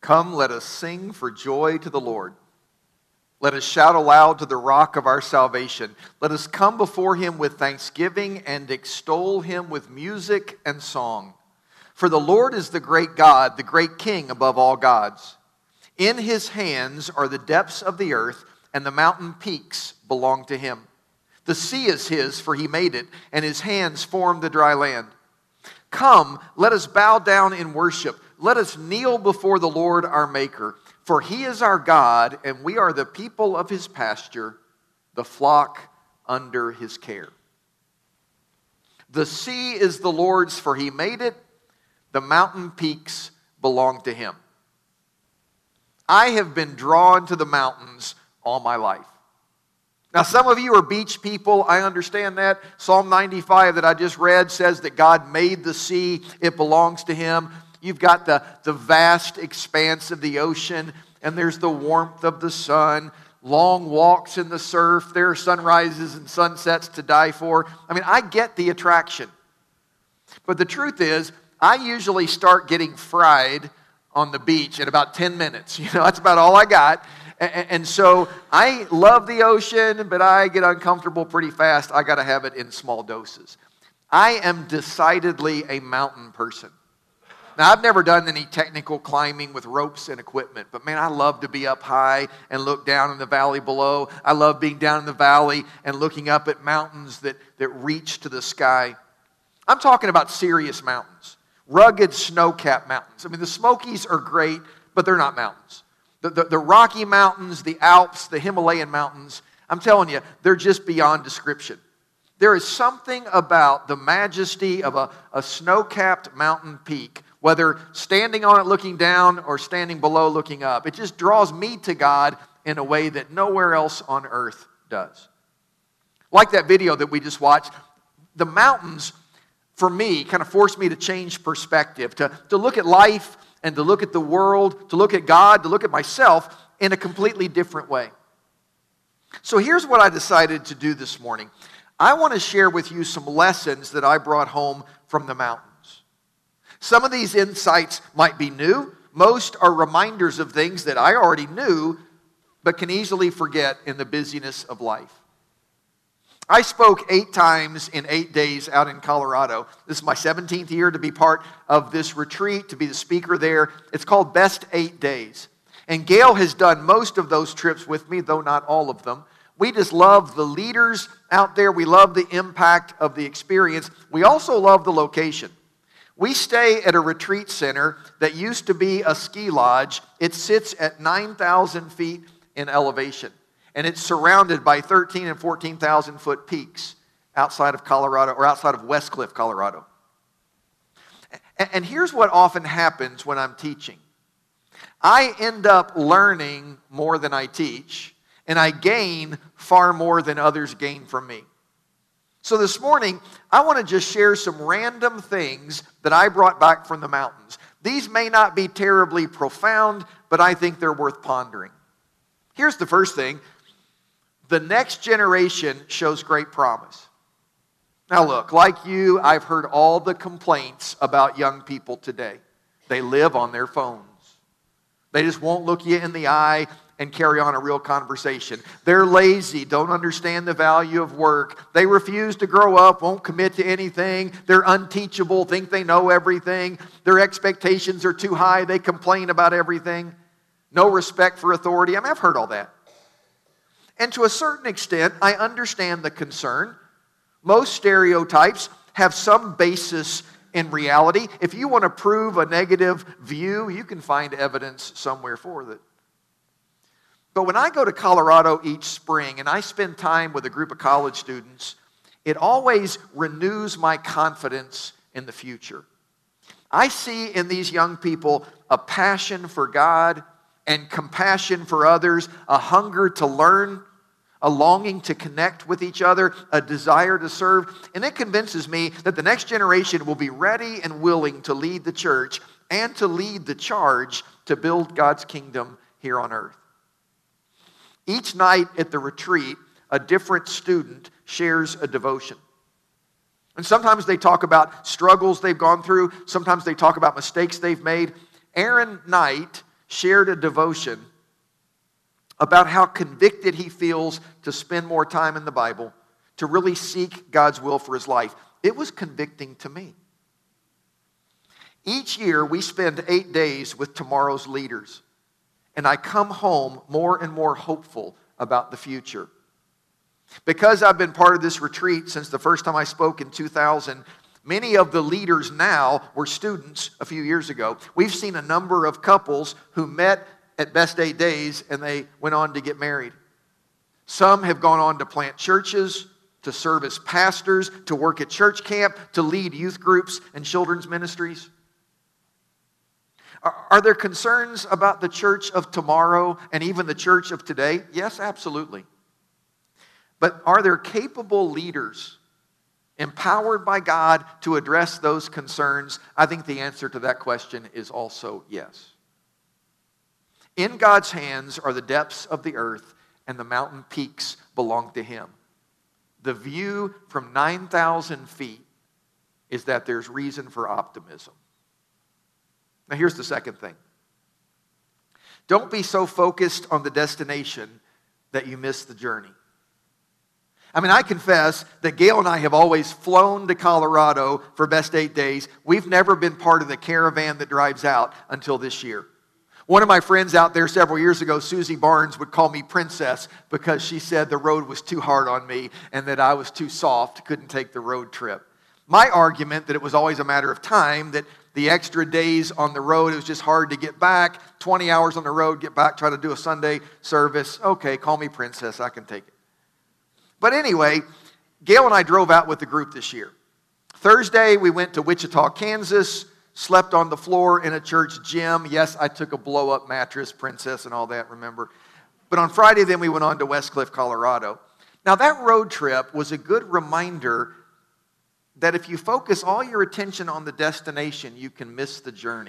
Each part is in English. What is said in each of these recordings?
Come, let us sing for joy to the Lord. Let us shout aloud to the rock of our salvation. Let us come before him with thanksgiving and extol him with music and song. For the Lord is the great God, the great King above all gods. In his hands are the depths of the earth, and the mountain peaks belong to him. The sea is his, for he made it, and his hands formed the dry land. Come, let us bow down in worship. Let us kneel before the Lord our Maker. For he is our God, and we are the people of his pasture, the flock under his care. The sea is the Lord's, for he made it. The mountain peaks belong to him. I have been drawn to the mountains all my life. Now, some of you are beach people. I understand that. Psalm 95 that I just read says that God made the sea. It belongs to him. You've got the vast expanse of the ocean, and there's the warmth of the sun, long walks in the surf. There are sunrises and sunsets to die for. I mean, I get the attraction. But the truth is, I usually start getting fried on the beach in about 10 minutes. That's about all I got. And so I love the ocean, but I get uncomfortable pretty fast. I got to have it in small doses. I am decidedly a mountain person. Now, I've never done any technical climbing with ropes and equipment, but man, I love to be up high and look down in the valley below. I love being down in the valley and looking up at mountains that reach to the sky. I'm talking about serious mountains, rugged snow-capped mountains. I mean, the Smokies are great, but they're not mountains. The Rocky Mountains, the Alps, the Himalayan mountains, I'm telling you, they're just beyond description. There is something about the majesty of a snow-capped mountain peak, whether standing on it looking down or standing below looking up. It just draws me to God in a way that nowhere else on earth does. Like that video that we just watched, the mountains, for me, kind of forced me to change perspective, to look at life and to look at the world, to look at God, to look at myself in a completely different way. So here's what I decided to do this morning. I want to share with you some lessons that I brought home from the mountains. Some of these insights might be new. Most are reminders of things that I already knew, but can easily forget in the busyness of life. I spoke 8 times in 8 days out in Colorado. This is my 17th year to be part of this retreat, to be the speaker there. It's called Best 8 Days. And Gail has done most of those trips with me, though not all of them. We just love the leaders out there. We love the impact of the experience. We also love the location. We stay at a retreat center that used to be a ski lodge. It sits at 9,000 feet in elevation. And it's surrounded by 13 and 14,000 foot peaks outside of Colorado, or outside of Westcliff, Colorado. And here's what often happens when I'm teaching. I end up learning more than I teach, and I gain far more than others gain from me. So this morning, I want to just share some random things that I brought back from the mountains. These may not be terribly profound, but I think they're worth pondering. Here's the first thing. The next generation shows great promise. Now look, like you, I've heard all the complaints about young people today. They live on their phones. They just won't look you in the eye and carry on a real conversation. They're lazy, don't understand the value of work. They refuse to grow up, won't commit to anything. They're unteachable, think they know everything. Their expectations are too high, they complain about everything. No respect for authority. I mean, I've heard all that. And to a certain extent, I understand the concern. Most stereotypes have some basis in reality. If you want to prove a negative view, you can find evidence somewhere for it. But when I go to Colorado each spring and I spend time with a group of college students, it always renews my confidence in the future. I see in these young people a passion for God and compassion for others, a hunger to learn, a longing to connect with each other, a desire to serve. And it convinces me that the next generation will be ready and willing to lead the church and to lead the charge to build God's kingdom here on earth. Each night at the retreat, a different student shares a devotion. And sometimes they talk about struggles they've gone through. Sometimes they talk about mistakes they've made. Aaron Knight shared a devotion about how convicted he feels to spend more time in the Bible, to really seek God's will for his life. It was convicting to me. Each year, we spend 8 days with tomorrow's leaders, and I come home more and more hopeful about the future. Because I've been part of this retreat since the first time I spoke in 2000, many of the leaders now were students a few years ago. We've seen a number of couples who met at Best 8 Days and they went on to get married. Some have gone on to plant churches, to serve as pastors, to work at church camp, to lead youth groups and children's ministries. Are there concerns about the church of tomorrow and even the church of today? Yes, absolutely. But are there capable leaders empowered by God to address those concerns? I think the answer to that question is also yes. In God's hands are the depths of the earth, and the mountain peaks belong to Him. The view from 9,000 feet is that there's reason for optimism. Now here's the second thing. Don't be so focused on the destination that you miss the journey. I mean, I confess that Gail and I have always flown to Colorado for Best 8 Days. We've never been part of the caravan that drives out until this year. One of my friends out there several years ago, Susie Barnes, would call me Princess because she said the road was too hard on me and that I was too soft, couldn't take the road trip. My argument that it was always a matter of time, that the extra days on the road, it was just hard to get back, 20 hours on the road, get back, try to do a Sunday service. Okay, call me Princess, I can take it. But anyway, Gail and I drove out with the group this year. Thursday, we went to Wichita, Kansas, slept on the floor in a church gym. Yes, I took a blow-up mattress, Princess, and all that, remember. But on Friday, then we went on to Westcliff, Colorado. Now, that road trip was a good reminder that if you focus all your attention on the destination, you can miss the journey.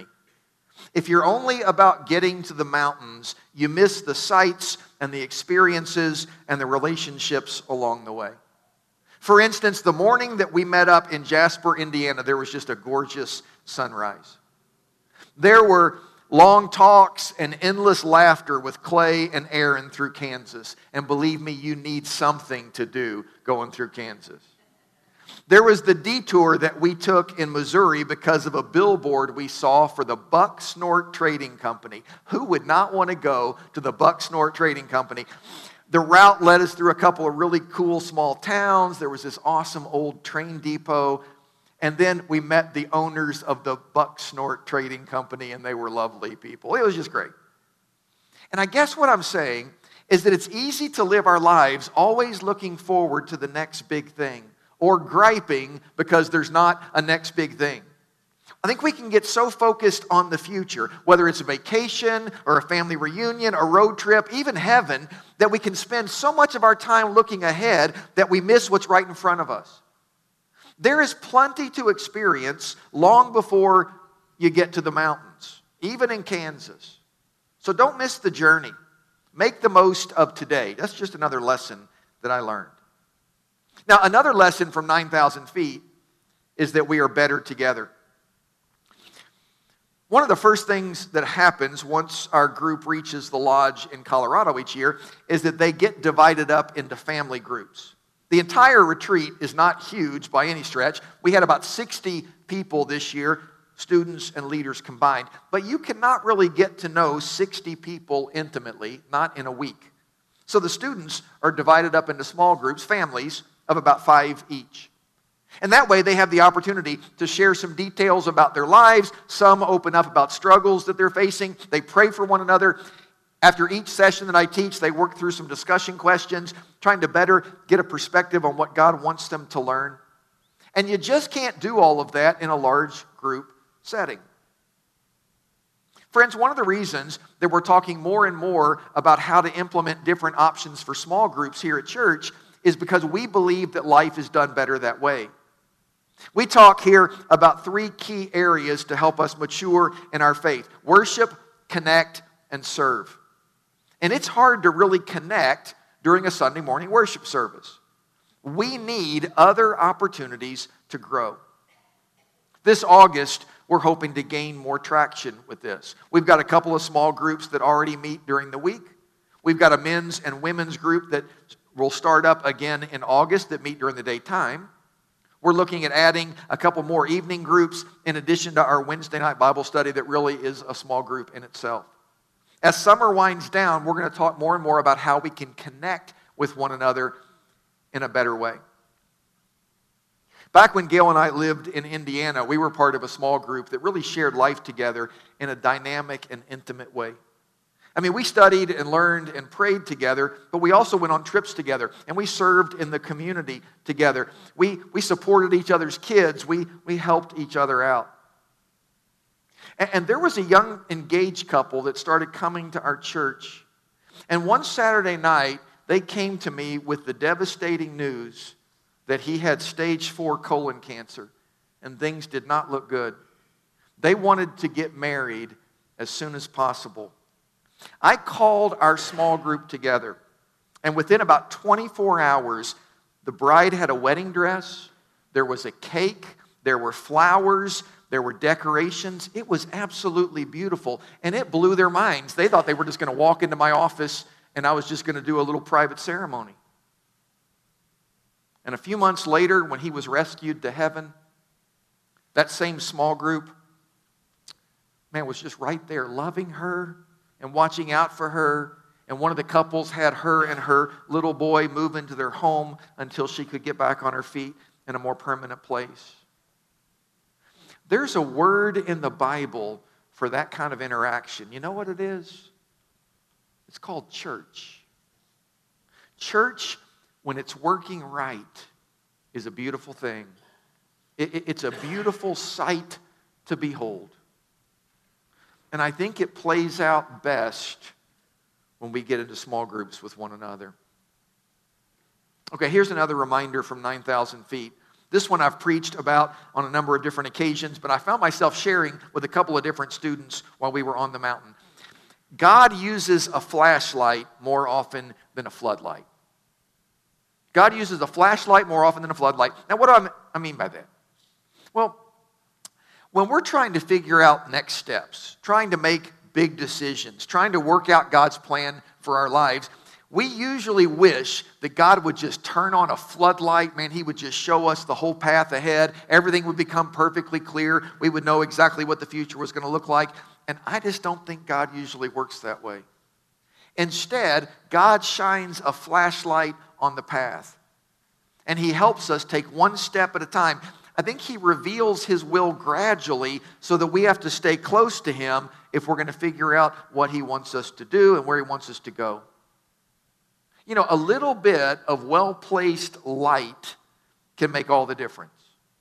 If you're only about getting to the mountains, you miss the sights and the experiences and the relationships along the way. For instance, the morning that we met up in Jasper, Indiana, there was just a gorgeous sunrise. There were long talks and endless laughter with Clay and Aaron through Kansas. And believe me, you need something to do going through Kansas. There was the detour that we took in Missouri because of a billboard we saw for the Buck Snort Trading Company. Who would not want to go to the Buck Snort Trading Company? The route led us through a couple of really cool small towns. There was this awesome old train depot. And then we met the owners of the Buck Snort Trading Company, and they were lovely people. It was just great. And I guess what I'm saying is that it's easy to live our lives always looking forward to the next big thing, or griping because there's not a next big thing. I think we can get so focused on the future, whether it's a vacation or a family reunion, a road trip, even heaven, that we can spend so much of our time looking ahead that we miss what's right in front of us. There is plenty to experience long before you get to the mountains, even in Kansas. So don't miss the journey. Make the most of today. That's just another lesson that I learned. Now, another lesson from 9,000 feet is that we are better together. One of the first things that happens once our group reaches the lodge in Colorado each year is that they get divided up into family groups. The entire retreat is not huge by any stretch. We had about 60 people this year, students and leaders combined. But you cannot really get to know 60 people intimately, not in a week. So the students are divided up into small groups, families, of about 5 each. And that way they have the opportunity to share some details about their lives. Some open up about struggles that they're facing. They pray for one another. After each session that I teach, they work through some discussion questions, trying to better get a perspective on what God wants them to learn. And you just can't do all of that in a large group setting. Friends, one of the reasons that we're talking more and more about how to implement different options for small groups here at church is because we believe that life is done better that way. We talk here about 3 key areas to help us mature in our faith: worship, connect, and serve. And it's hard to really connect during a Sunday morning worship service. We need other opportunities to grow. This August, we're hoping to gain more traction with this. We've got a couple of small groups that already meet during the week. We've got a men's and women's group that will start up again in August that meet during the daytime. We're looking at adding a couple more evening groups in addition to our Wednesday night Bible study that really is a small group in itself. As summer winds down, we're going to talk more and more about how we can connect with one another in a better way. Back when Gail and I lived in Indiana, we were part of a small group that really shared life together in a dynamic and intimate way. I mean, we studied and learned and prayed together, but we also went on trips together, and we served in the community together. We supported each other's kids. We helped each other out. And there was a young engaged couple that started coming to our church. And one Saturday night, they came to me with the devastating news that he had stage 4 colon cancer, and things did not look good. They wanted to get married as soon as possible. I called our small group together, and within about 24 hours, the bride had a wedding dress, there was a cake, there were flowers, there were decorations. It was absolutely beautiful, and it blew their minds. They thought they were just going to walk into my office, and I was just going to do a little private ceremony. And a few months later, when he was rescued to heaven, that same small group, man, was just right there loving her and watching out for her. And one of the couples had her and her little boy move into their home until she could get back on her feet in a more permanent place. There's a word in the Bible for that kind of interaction. You know what it is? It's called church. Church, when it's working right, is a beautiful thing. It's a beautiful sight to behold. And I think it plays out best when we get into small groups with one another. Okay, here's another reminder from 9,000 feet. This one I've preached about on a number of different occasions, but I found myself sharing with a couple of different students while we were on the mountain. God uses a flashlight more often than a floodlight. God uses a flashlight more often than a floodlight. Now, what do I mean by that? Well, when we're trying to figure out next steps, trying to make big decisions, trying to work out God's plan for our lives, we usually wish that God would just turn on a floodlight. Man, He would just show us the whole path ahead. Everything would become perfectly clear. We would know exactly what the future was going to look like. And I just don't think God usually works that way. Instead, God shines a flashlight on the path. And He helps us take one step at a time. I think He reveals His will gradually so that we have to stay close to Him if we're going to figure out what He wants us to do and where He wants us to go. You know, a little bit of well-placed light can make all the difference.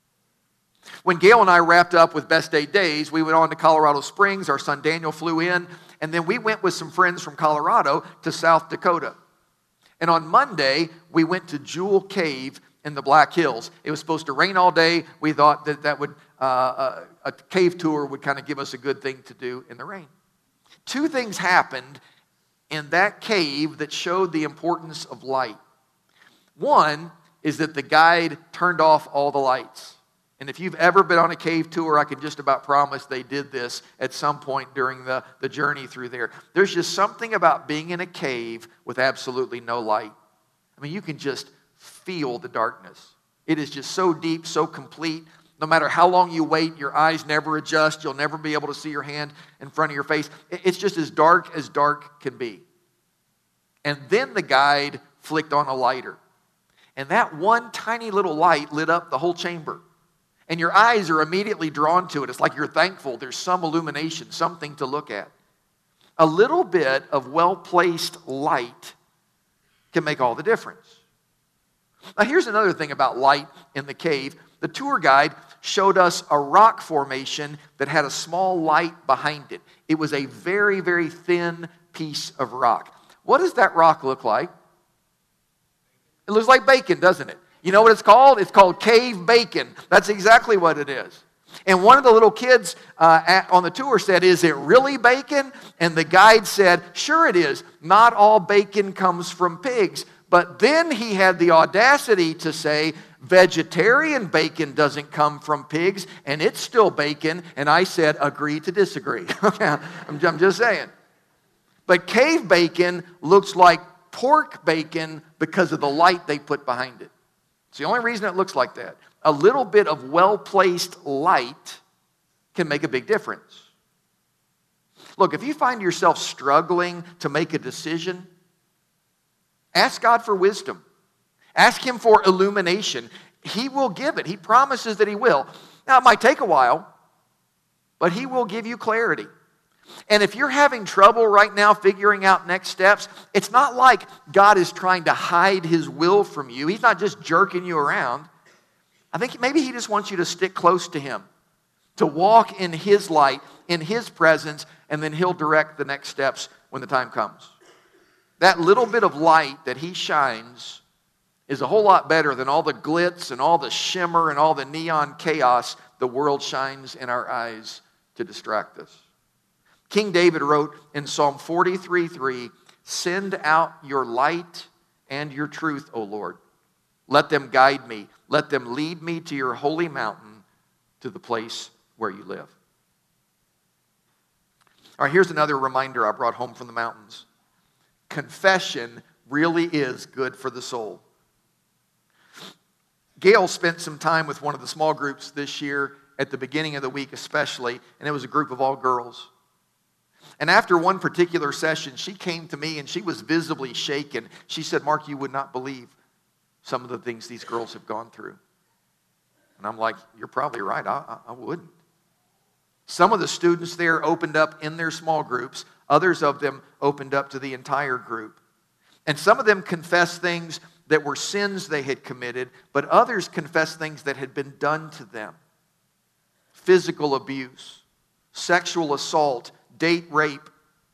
When Gail and I wrapped up with Best 8 Days, we went on to Colorado Springs. Our son Daniel flew in, and then we went with some friends from Colorado to South Dakota. And on Monday, we went to Jewel Cave in the Black Hills. It was supposed to rain all day. We thought that would a cave tour would kind of give us a good thing to do in the rain. Two things happened in that cave that showed the importance of light. One is that the guide turned off all the lights. And if you've ever been on a cave tour, I can just about promise they did this at some point during the journey through there. There's just something about being in a cave with absolutely no light. I mean, you can just feel the darkness. It is just so deep, so complete. No matter how long you wait, your eyes never adjust. You'll never be able to see your hand in front of your face. It's just as dark can be. And then the guide flicked on a lighter. And that one tiny little light lit up the whole chamber. And your eyes are immediately drawn to it. It's like you're thankful there's some illumination, something to look at. A little bit of well-placed light can make all the difference. Now, here's another thing about light in the cave. The tour guide showed us a rock formation that had a small light behind it. It was a very, very thin piece of rock. What does that rock look like? It looks like bacon, doesn't it? You know what it's called? It's called cave bacon. That's exactly what it is. And one of the little kids on the tour said, "Is it really bacon?" And the guide said, "Sure it is. Not all bacon comes from pigs." But then he had the audacity to say, vegetarian bacon doesn't come from pigs, and it's still bacon, and I said, agree to disagree. I'm just saying. But cave bacon looks like pork bacon because of the light they put behind it. It's the only reason it looks like that. A little bit of well-placed light can make a big difference. Look, if you find yourself struggling to make a decision, ask God for wisdom. Ask Him for illumination. He will give it. He promises that He will. Now, it might take a while, but He will give you clarity. And if you're having trouble right now figuring out next steps, it's not like God is trying to hide His will from you. He's not just jerking you around. I think maybe He just wants you to stick close to Him, to walk in His light, in His presence, and then He'll direct the next steps when the time comes. That little bit of light that He shines is a whole lot better than all the glitz and all the shimmer and all the neon chaos the world shines in our eyes to distract us. King David wrote in Psalm 43:3, "Send out your light and your truth, O Lord. Let them guide me. Let them lead me to your holy mountain, to the place where you live." All right, here's another reminder I brought home from the mountains. Confession really is good for the soul. Gail spent some time with one of the small groups this year, at the beginning of the week especially, and it was a group of all girls. And after one particular session, she came to me and she was visibly shaken. She said, "Mark, you would not believe some of the things these girls have gone through." And I'm like, "You're probably right, I wouldn't." Some of the students there opened up in their small groups. Others of them opened up to the entire group. And some of them confessed things that were sins they had committed, but others confessed things that had been done to them. Physical abuse, sexual assault, date rape.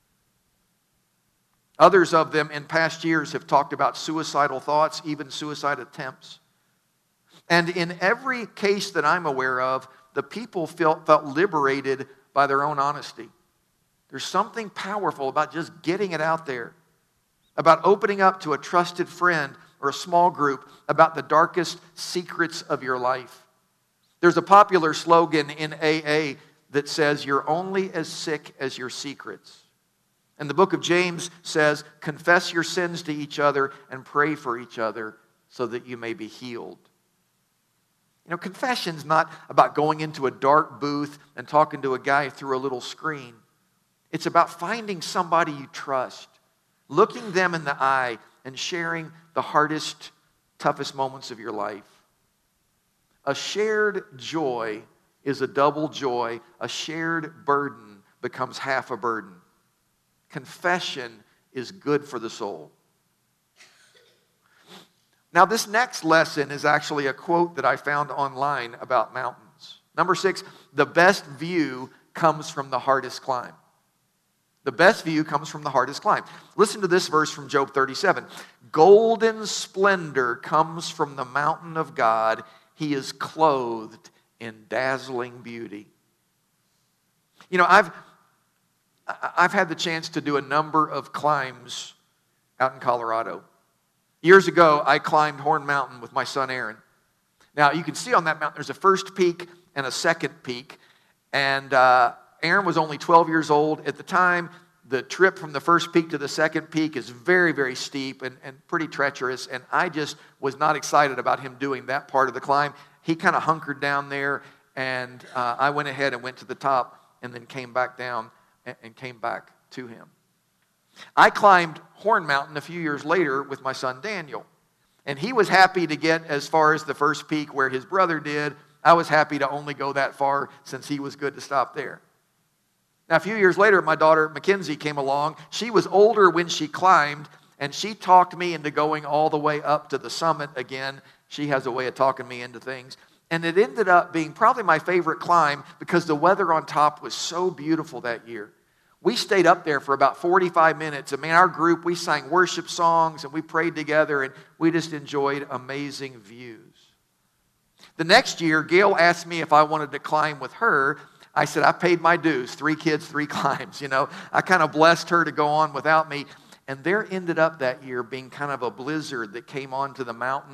Others of them in past years have talked about suicidal thoughts, even suicide attempts. And in every case that I'm aware of, the people felt liberated by their own honesty. There's something powerful about just getting it out there, about opening up to a trusted friend or a small group about the darkest secrets of your life. There's a popular slogan in AA that says, "You're only as sick as your secrets." And the book of James says, "Confess your sins to each other and pray for each other so that you may be healed." You know, confession's not about going into a dark booth and talking to a guy through a little screen. It's about finding somebody you trust, looking them in the eye and sharing the hardest, toughest moments of your life. A shared joy is a double joy. A shared burden becomes half a burden. Confession is good for the soul. Now, this next lesson is actually a quote that I found online about mountains. Number 6, the best view comes from the hardest climb. The best view comes from the hardest climb. Listen to this verse from Job 37. "Golden splendor comes from the mountain of God. He is clothed in dazzling beauty." You know, I've had the chance to do a number of climbs out in Colorado. Years ago, I climbed Horn Mountain with my son Aaron. Now, you can see on that mountain, there's a first peak and a second peak. And Aaron was only 12 years old at the time. The trip from the first peak to the second peak is very, very steep and pretty treacherous. And I just was not excited about him doing that part of the climb. He kind of hunkered down there, and I went ahead and went to the top and then came back down and came back to him. I climbed Horn Mountain a few years later with my son Daniel. And he was happy to get as far as the first peak where his brother did. I was happy to only go that far since he was good to stop there. Now, a few years later, my daughter Mackenzie came along. She was older when she climbed, and she talked me into going all the way up to the summit again. She has a way of talking me into things. And it ended up being probably my favorite climb because the weather on top was so beautiful that year. We stayed up there for about 45 minutes. I mean, our group, we sang worship songs and we prayed together and we just enjoyed amazing views. The next year, Gail asked me if I wanted to climb with her. I said, I paid my dues, 3 kids, 3 climbs. You know, I kind of blessed her to go on without me. And there ended up that year being kind of a blizzard that came onto the mountain.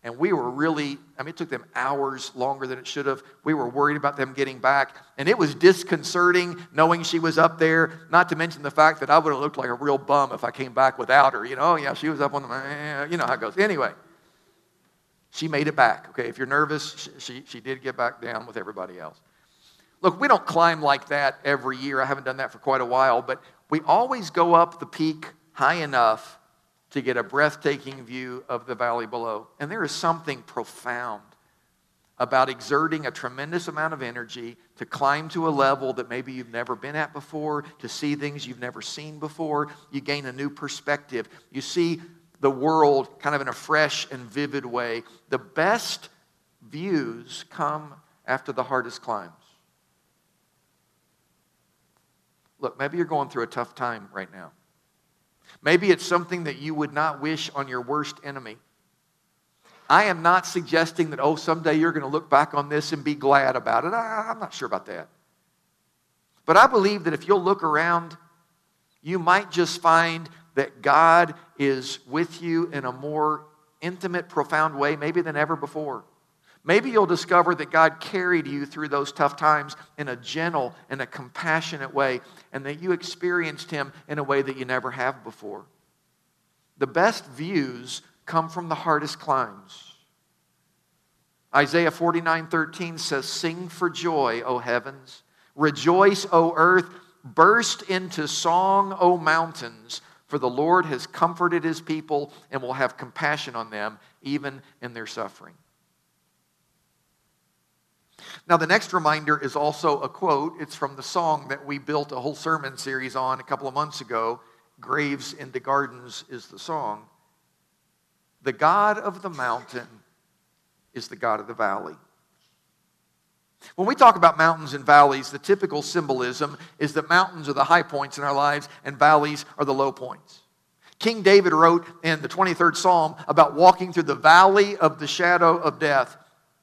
And we were really, it took them hours longer than it should have. We were worried about them getting back. And it was disconcerting knowing she was up there, not to mention the fact that I would have looked like a real bum if I came back without her. Yeah, she was up on the, you know how it goes. Anyway, she made it back. Okay, if you're nervous, she did get back down with everybody else. Look, we don't climb like that every year. I haven't done that for quite a while, but we always go up the peak high enough to get a breathtaking view of the valley below. And there is something profound about exerting a tremendous amount of energy to climb to a level that maybe you've never been at before, to see things you've never seen before. You gain a new perspective. You see the world kind of in a fresh and vivid way. The best views come after the hardest climbs. Look, maybe you're going through a tough time right now. Maybe it's something that you would not wish on your worst enemy. I am not suggesting that, someday you're going to look back on this and be glad about it. I'm not sure about that. But I believe that if you'll look around, you might just find that God is with you in a more intimate, profound way, maybe than ever before. Maybe you'll discover that God carried you through those tough times in a gentle and a compassionate way, and that you experienced Him in a way that you never have before. The best views come from the hardest climbs. Isaiah 49:13 says, "Sing for joy, O heavens. Rejoice, O earth. Burst into song, O mountains. For the Lord has comforted His people and will have compassion on them, even in their suffering." Now, the next reminder is also a quote. It's from the song that we built a whole sermon series on a couple of months ago. "Graves into Gardens" is the song. The God of the mountain is the God of the valley. When we talk about mountains and valleys, the typical symbolism is that mountains are the high points in our lives and valleys are the low points. King David wrote in the 23rd Psalm about walking through the valley of the shadow of death.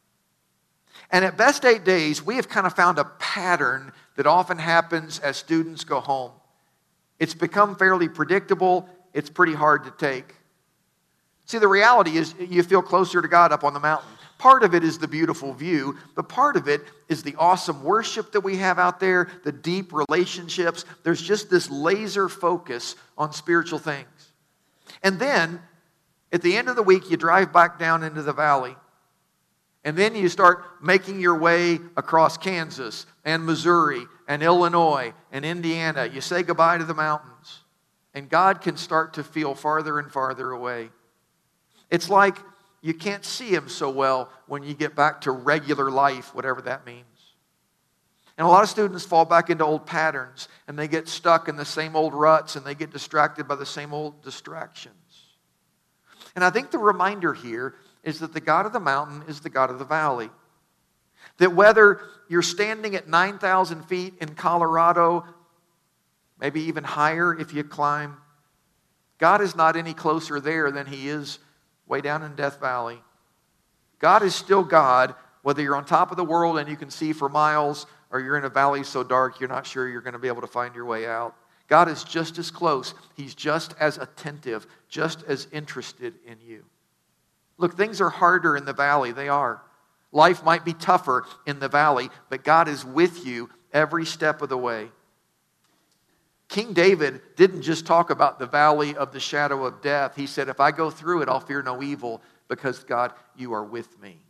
And at Best 8 Days, we have kind of found a pattern that often happens as students go home. It's become fairly predictable. It's pretty hard to take. See, the reality is you feel closer to God up on the mountain. Part of it is the beautiful view, but part of it is the awesome worship that we have out there, the deep relationships. There's just this laser focus on spiritual things. And then, at the end of the week, you drive back down into the valley. And then you start making your way across Kansas and Missouri and Illinois and Indiana. You say goodbye to the mountains. And God can start to feel farther and farther away. It's like you can't see Him so well when you get back to regular life, whatever that means. And a lot of students fall back into old patterns, and they get stuck in the same old ruts, and they get distracted by the same old distractions. And I think the reminder here is that the God of the mountain is the God of the valley. That whether you're standing at 9,000 feet in Colorado, maybe even higher if you climb, God is not any closer there than He is way down in Death Valley. God is still God, whether you're on top of the world and you can see for miles, or you're in a valley so dark you're not sure you're going to be able to find your way out. God is just as close. He's just as attentive, just as interested in you. Look, things are harder in the valley. They are. Life might be tougher in the valley, but God is with you every step of the way. King David didn't just talk about the valley of the shadow of death. He said, if I go through it, I'll fear no evil because, God, you are with me.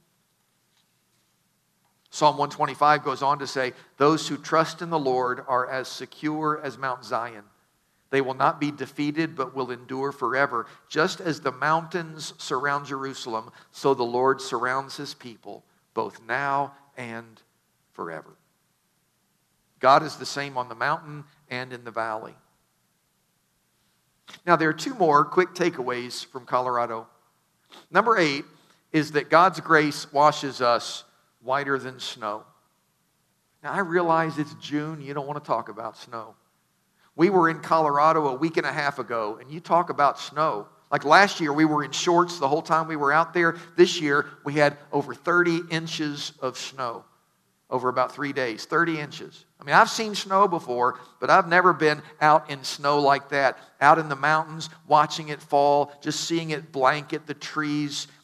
Psalm 125 goes on to say, those who trust in the Lord are as secure as Mount Zion. They will not be defeated, but will endure forever. Just as the mountains surround Jerusalem, so the Lord surrounds His people, both now and forever. God is the same on the mountain and in the valley. Now, there are two more quick takeaways from Colorado. Number 8 is that God's grace washes us whiter than snow. Now, I realize it's June. You don't want to talk about snow. We were in Colorado a week and a half ago, and you talk about snow. Like last year, we were in shorts the whole time we were out there. This year, we had over 30 inches of snow over about 3 days. 30 inches. I mean, I've seen snow before, but I've never been out in snow like that. Out in the mountains, watching it fall, just seeing it blanket the trees.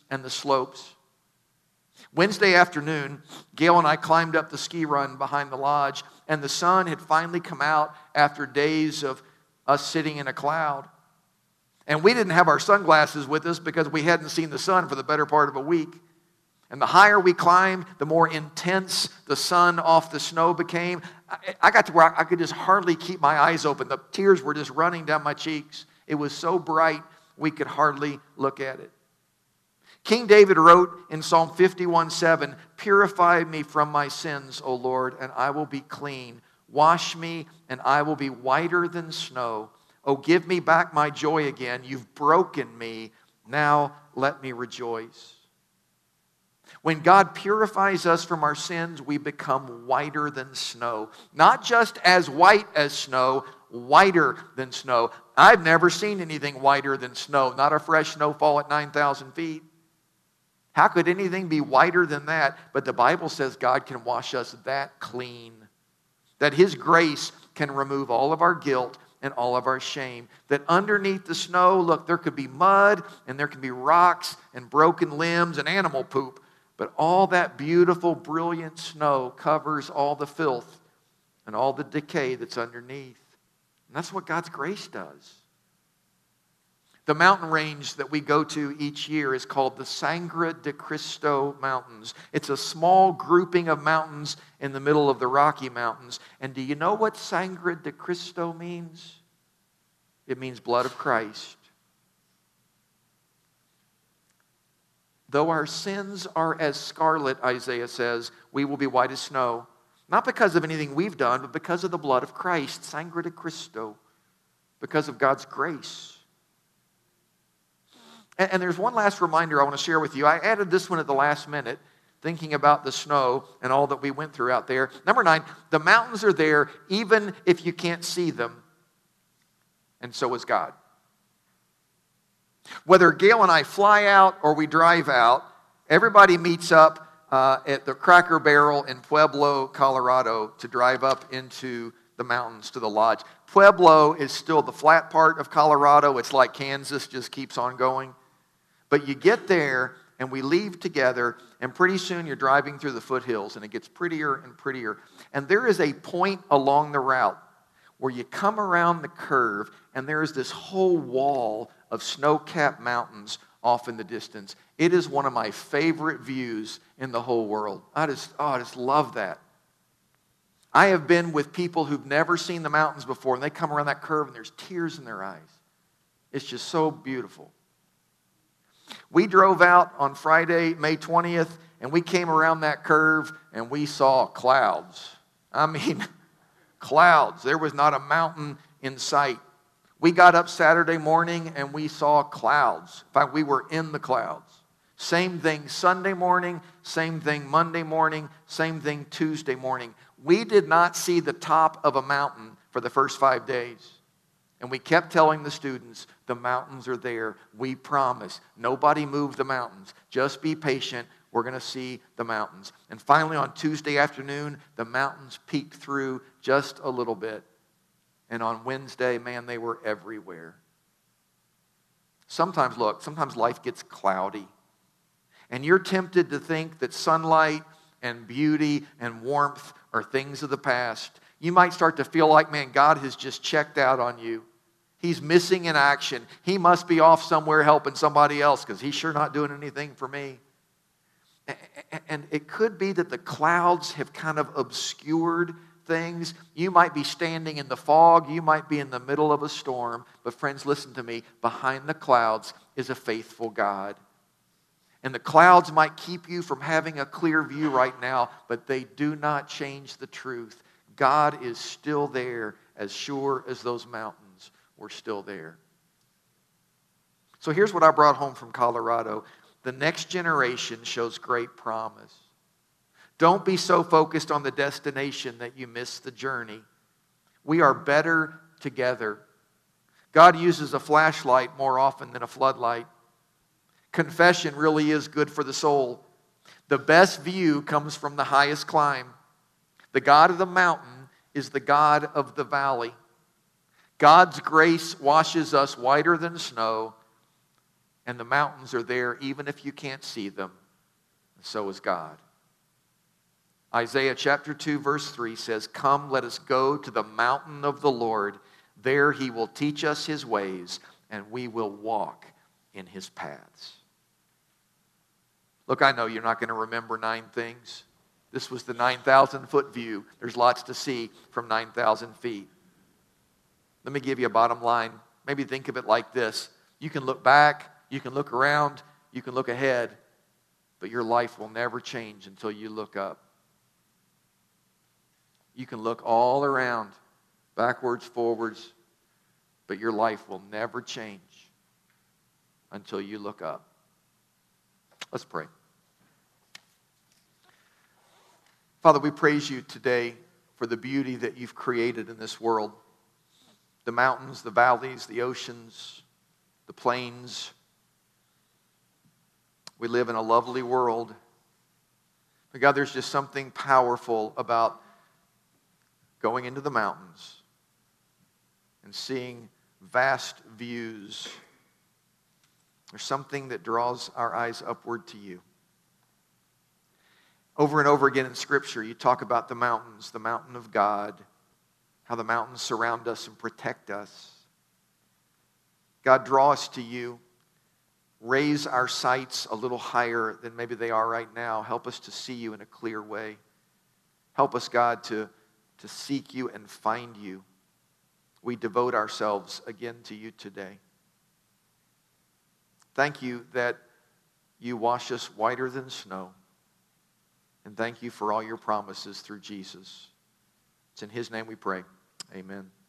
and the slopes. Wednesday afternoon, Gail and I climbed up the ski run behind the lodge, and the sun had finally come out after days of us sitting in a cloud. And we didn't have our sunglasses with us because we hadn't seen the sun for the better part of a week. And the higher we climbed, the more intense the sun off the snow became. I got to where I could just hardly keep my eyes open. The tears were just running down my cheeks. It was so bright, we could hardly look at it. King David wrote in Psalm 51:7, "Purify me from my sins, O Lord, and I will be clean. Wash me, and I will be whiter than snow. Oh, give me back my joy again. You've broken me. Now let me rejoice." When God purifies us from our sins, we become whiter than snow. Not just as white as snow, whiter than snow. I've never seen anything whiter than snow, not a fresh snowfall at 9,000 feet. How could anything be whiter than that? But the Bible says God can wash us that clean. That His grace can remove all of our guilt and all of our shame. That underneath the snow, look, there could be mud and there can be rocks and broken limbs and animal poop. But all that beautiful, brilliant snow covers all the filth and all the decay that's underneath. And that's what God's grace does. The mountain range that we go to each year is called the Sangre de Cristo Mountains. It's a small grouping of mountains in the middle of the Rocky Mountains. And do you know what Sangre de Cristo means? It means blood of Christ. Though our sins are as scarlet, Isaiah says, we will be white as snow. Not because of anything we've done, but because of the blood of Christ, Sangre de Cristo, because of God's grace. And there's one last reminder I want to share with you. I added this one at the last minute, thinking about the snow and all that we went through out there. Number 9, the mountains are there even if you can't see them. And so is God. Whether Gail and I fly out or we drive out, everybody meets up at the Cracker Barrel in Pueblo, Colorado, to drive up into the mountains to the lodge. Pueblo is still the flat part of Colorado. It's like Kansas, just keeps on going. But you get there, and we leave together, and pretty soon you're driving through the foothills, and it gets prettier and prettier. And there is a point along the route where you come around the curve, and there is this whole wall of snow-capped mountains off in the distance. It is one of my favorite views in the whole world. I just love that. I have been with people who've never seen the mountains before, and they come around that curve, and there's tears in their eyes. It's just so beautiful. We drove out on Friday, May 20th, and we came around that curve, and we saw clouds. I mean, clouds. There was not a mountain in sight. We got up Saturday morning, and we saw clouds. In fact, we were in the clouds. Same thing Sunday morning, same thing Monday morning, same thing Tuesday morning. We did not see the top of a mountain for the first 5 days. And we kept telling the students, the mountains are there. We promise. Nobody move the mountains. Just be patient. We're going to see the mountains. And finally, on Tuesday afternoon, the mountains peeked through just a little bit. And on Wednesday, man, they were everywhere. Sometimes life gets cloudy. And you're tempted to think that sunlight and beauty and warmth are things of the past. You might start to feel like, man, God has just checked out on you. He's missing in action. He must be off somewhere helping somebody else because he's sure not doing anything for me. And it could be that the clouds have kind of obscured things. You might be standing in the fog. You might be in the middle of a storm. But friends, listen to me. Behind the clouds is a faithful God. And the clouds might keep you from having a clear view right now, but they do not change the truth. God is still there, as sure as those mountains were still there. So here's what I brought home from Colorado. The next generation shows great promise. Don't be so focused on the destination that you miss the journey. We are better together. God uses a flashlight more often than a floodlight. Confession really is good for the soul. The best view comes from the highest climb. The God of the mountain is the God of the valley. God's grace washes us whiter than snow. And the mountains are there even if you can't see them. And so is God. Isaiah chapter 2 verse 3 says, "Come, let us go to the mountain of the Lord. There he will teach us his ways, and we will walk in his paths." Look, I know you're not going to remember 9 things. This was the 9,000-foot view. There's lots to see from 9,000 feet. Let me give you a bottom line. Maybe think of it like this. You can look back, you can look around, you can look ahead, but your life will never change until you look up. You can look all around, backwards, forwards, but your life will never change until you look up. Let's pray. Father, we praise you today for the beauty that you've created in this world. The mountains, the valleys, the oceans, the plains. We live in a lovely world. But God, there's just something powerful about going into the mountains and seeing vast views. There's something that draws our eyes upward to you. Over and over again in Scripture, you talk about the mountains, the mountain of God, how the mountains surround us and protect us. God, draw us to you. Raise our sights a little higher than maybe they are right now. Help us to see you in a clear way. Help us, God, to seek you and find you. We devote ourselves again to you today. Thank you that you wash us whiter than snow. And thank you for all your promises through Jesus. It's in his name we pray. Amen.